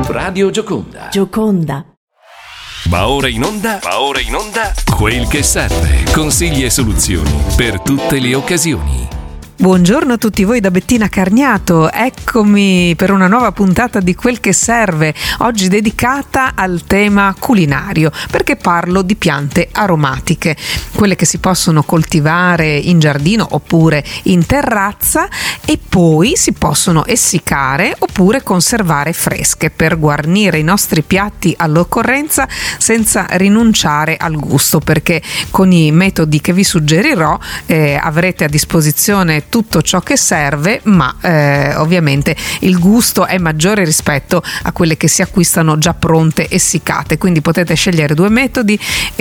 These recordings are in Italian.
Radio Gioconda. Gioconda. Va ora in onda, quel che serve. Consigli e soluzioni per tutte le occasioni. Buongiorno a tutti voi da Bettina Carniato, eccomi per una nuova puntata di Quel che serve, oggi dedicata al tema culinario, perché parlo di piante aromatiche, quelle che si possono coltivare in giardino oppure in terrazza e poi si possono essiccare oppure conservare fresche per guarnire i nostri piatti all'occorrenza senza rinunciare al gusto, perché con i metodi che vi suggerirò avrete a disposizione tutto ciò che serve, ma ovviamente il gusto è maggiore rispetto a quelle che si acquistano già pronte essiccate, quindi potete scegliere due metodi,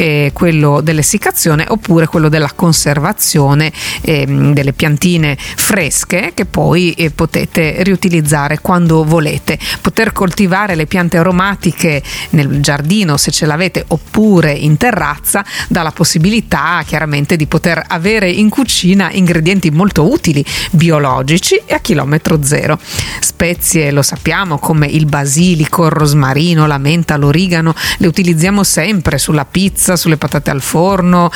quello dell'essiccazione oppure quello della conservazione delle piantine fresche che poi potete riutilizzare quando volete. Poter coltivare le piante aromatiche nel giardino, se ce l'avete, oppure in terrazza dà la possibilità chiaramente di poter avere in cucina ingredienti molto utili, biologici e a chilometro zero. Spezie, lo sappiamo, come il basilico, il rosmarino, la menta, l'origano, le utilizziamo sempre sulla pizza, sulle patate al forno,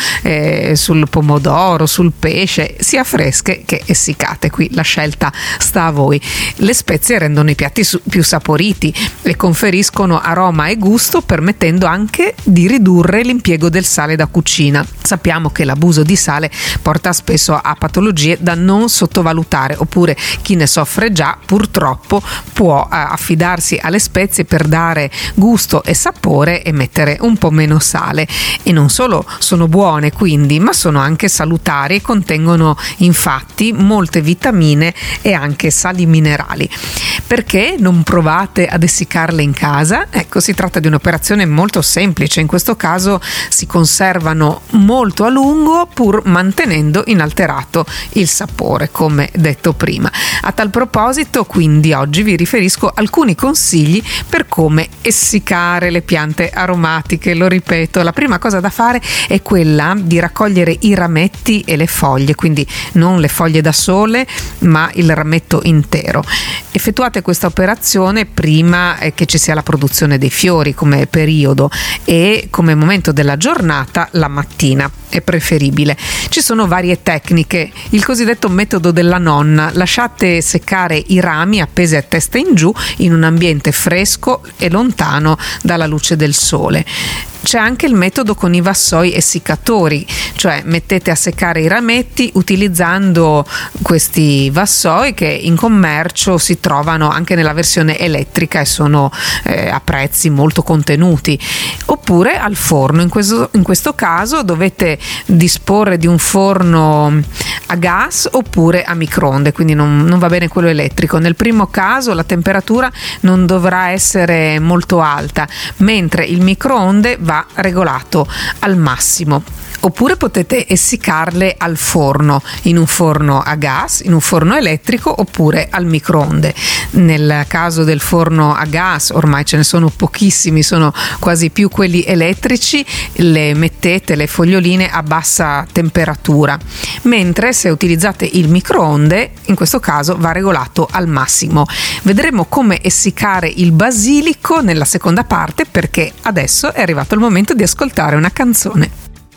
sul pomodoro, sul pesce, sia fresche che essiccate. Qui la scelta sta a voi. Le spezie rendono i piatti più saporiti e conferiscono aroma e gusto, permettendo anche di ridurre l'impiego del sale da cucina. Sappiamo che l'abuso di sale porta spesso a patologie da non sottovalutare, oppure chi ne soffre già purtroppo può affidarsi alle spezie per dare gusto e sapore e mettere un po' meno sale. E non solo sono buone quindi, ma sono anche salutari e contengono infatti molte vitamine e anche sali minerali. Perché non provate ad essiccarle in casa? Ecco, si tratta di un'operazione molto semplice. In questo caso si conservano molto a lungo pur mantenendo inalterato il sapore, come detto prima. A tal proposito, quindi, oggi vi riferisco alcuni consigli per come essiccare le piante aromatiche. Lo ripeto, la prima cosa da fare è quella di raccogliere i rametti e le foglie, quindi non le foglie da sole, ma il rametto intero. Effettuate questa operazione prima che ci sia la produzione dei fiori come periodo e come momento della giornata la mattina è preferibile. Ci sono varie tecniche, il cosiddetto metodo della nonna: lasciate seccare i rami appesi a testa in giù in un ambiente fresco e lontano dalla luce del sole. C'è anche il metodo con i vassoi essiccatori, cioè mettete a seccare i rametti utilizzando questi vassoi che in commercio si trovano anche nella versione elettrica e sono a prezzi molto contenuti, oppure al forno. In questo caso dovete disporre di un forno a gas oppure a microonde, quindi non va bene quello elettrico. Nel primo caso la temperatura non dovrà essere molto alta, mentre il microonde va regolato al massimo. Oppure potete essiccarle al forno, in un forno a gas, in un forno elettrico oppure al microonde. Nel caso del forno a gas, ormai ce ne sono pochissimi, sono quasi più quelli elettrici, le mettete le foglioline a bassa temperatura, mentre se utilizzate il microonde, in questo caso va regolato al massimo. Vedremo come essiccare il basilico nella seconda parte, perché adesso è arrivato il momento di ascoltare una canzone.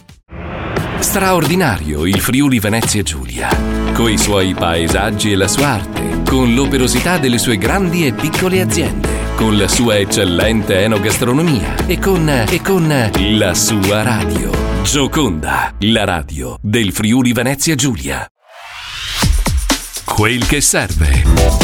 Straordinario il Friuli Venezia Giulia, coi suoi paesaggi e la sua arte, con l'operosità delle sue grandi e piccole aziende, con la sua eccellente enogastronomia e con la sua radio. Gioconda, la radio del Friuli Venezia Giulia. Quel che serve.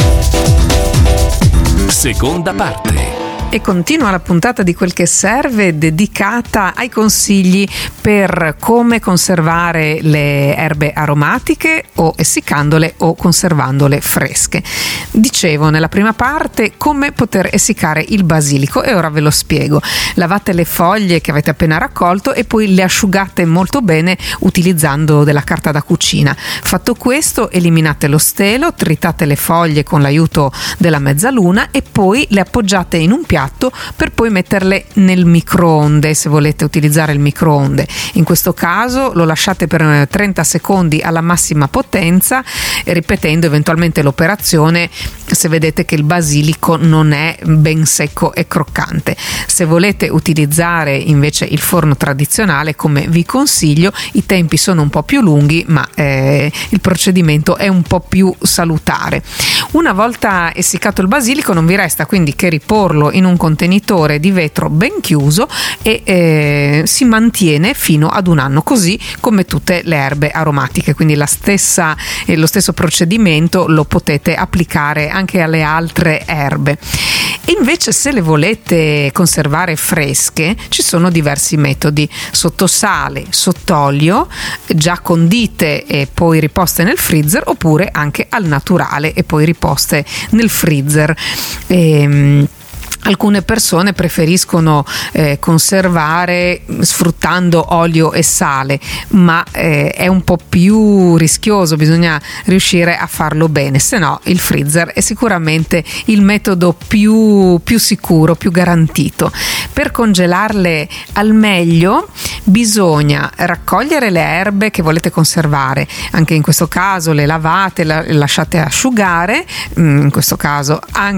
Seconda parte. E continua la puntata di Quel che serve, dedicata ai consigli per come conservare le erbe aromatiche, o essiccandole o conservandole fresche. Dicevo nella prima parte come poter essiccare il basilico e ora ve lo spiego. Lavate le foglie che avete appena raccolto e poi le asciugate molto bene utilizzando della carta da cucina. Fatto questo, eliminate lo stelo, tritate le foglie con l'aiuto della mezzaluna e poi le appoggiate in un piatto piatto per poi metterle nel microonde, se volete utilizzare il microonde. In questo caso lo lasciate per 30 secondi alla massima potenza, ripetendo eventualmente l'operazione se vedete che il basilico non è ben secco e croccante. Se volete utilizzare invece il forno tradizionale, come vi consiglio, i tempi sono un po' più lunghi, ma il procedimento è un po' più salutare. Una volta essiccato il basilico non vi resta quindi che riporlo in un contenitore di vetro ben chiuso e si mantiene fino ad un anno, così come tutte le erbe aromatiche, quindi lo stesso procedimento lo potete applicare anche alle altre erbe. E invece se le volete conservare fresche ci sono diversi metodi: sottosale, sott'olio, già condite e poi riposte nel freezer, oppure anche al naturale e poi riposte nel freezer. Alcune persone preferiscono conservare sfruttando olio e sale, ma è un po' più rischioso, bisogna riuscire a farlo bene, se no il freezer è sicuramente il metodo più sicuro, più garantito. Per congelarle al meglio bisogna raccogliere le erbe che volete conservare, anche in questo caso le lavate, le lasciate asciugare, in questo caso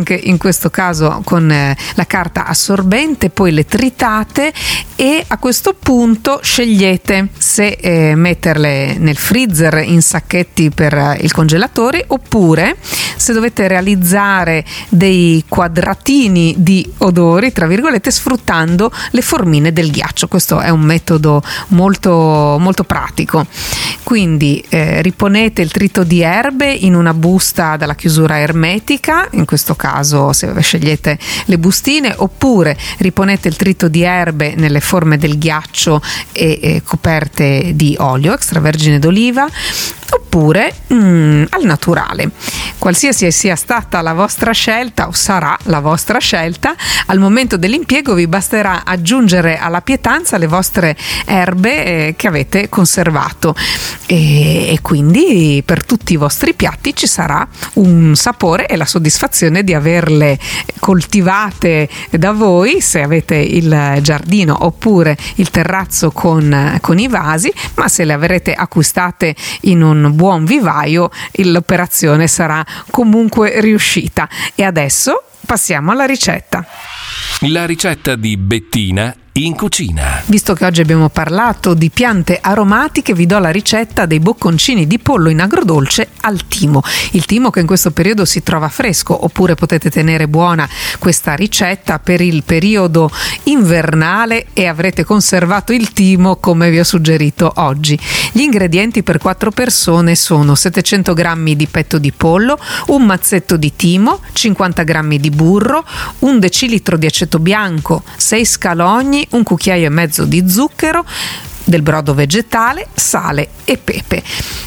con la carta assorbente, poi le tritate e a questo punto scegliete se metterle nel freezer in sacchetti per il congelatore, oppure se dovete realizzare dei quadratini di odori, tra virgolette, sfruttando le formine del ghiaccio. Questo è un metodo molto, molto pratico. Quindi riponete il trito di erbe in una busta dalla chiusura ermetica, in questo caso se scegliete le bustine, oppure riponete il trito di erbe nelle forme del ghiaccio e coperte di olio extravergine d'oliva, oppure al naturale. Qualsiasi sia stata la vostra scelta o sarà la vostra scelta, al momento dell'impiego vi basterà aggiungere alla pietanza le vostre erbe che avete conservato e quindi per tutti i vostri piatti ci sarà un sapore e la soddisfazione di averle coltivate da voi, se avete il giardino oppure il terrazzo con i vasi, ma se le avrete acquistate in un buon vivaio l'operazione sarà comunque riuscita. E adesso passiamo alla ricetta. La ricetta di Bettina in cucina. Visto che oggi abbiamo parlato di piante aromatiche, vi do la ricetta dei bocconcini di pollo in agrodolce al timo. Il timo che in questo periodo si trova fresco, oppure potete tenere buona questa ricetta per il periodo invernale e avrete conservato il timo come vi ho suggerito oggi. Gli ingredienti per 4 persone sono 700 g di petto di pollo, un mazzetto di timo, 50 g di burro, 1 decilitro di aceto bianco, 6 scalogni, un cucchiaio e mezzo di zucchero, del brodo vegetale, sale e pepe.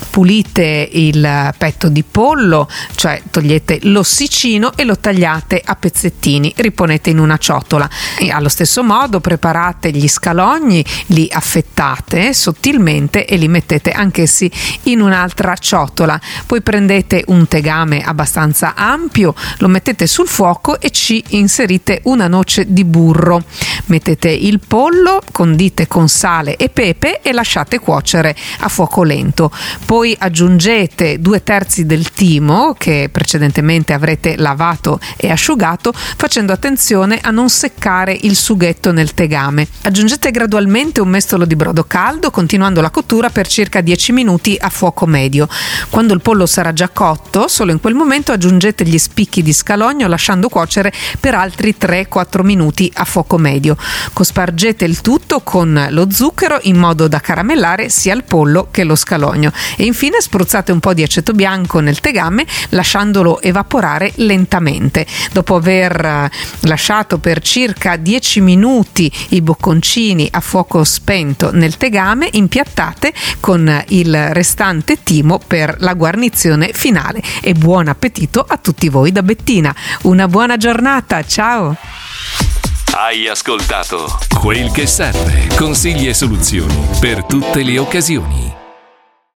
Pulite il petto di pollo, cioè togliete l'ossicino e lo tagliate a pezzettini, riponete in una ciotola e allo stesso modo preparate gli scalogni, li affettate sottilmente e li mettete anch'essi in un'altra ciotola. Poi prendete un tegame abbastanza ampio, lo mettete sul fuoco e ci inserite una noce di burro. Mettete il pollo, condite con sale e pepe e lasciate cuocere a fuoco lento. Poi aggiungete 2/3 del timo che precedentemente avrete lavato e asciugato, facendo attenzione a non seccare il sughetto nel tegame. Aggiungete gradualmente un mestolo di brodo caldo, continuando la cottura per circa 10 minuti a fuoco medio. Quando il pollo sarà già cotto, solo in quel momento aggiungete gli spicchi di scalogno, lasciando cuocere per altri 3-4 minuti a fuoco medio. Cospargete il tutto con lo zucchero in modo da caramellare sia il pollo che lo scalogno e infine spruzzate un po' di aceto bianco nel tegame, lasciandolo evaporare lentamente. Dopo aver lasciato per circa 10 minuti i bocconcini a fuoco spento nel tegame, impiattate con il restante timo per la guarnizione finale. E buon appetito a tutti voi da Bettina. Una buona giornata, ciao! Hai ascoltato Quel che serve, consigli e soluzioni per tutte le occasioni.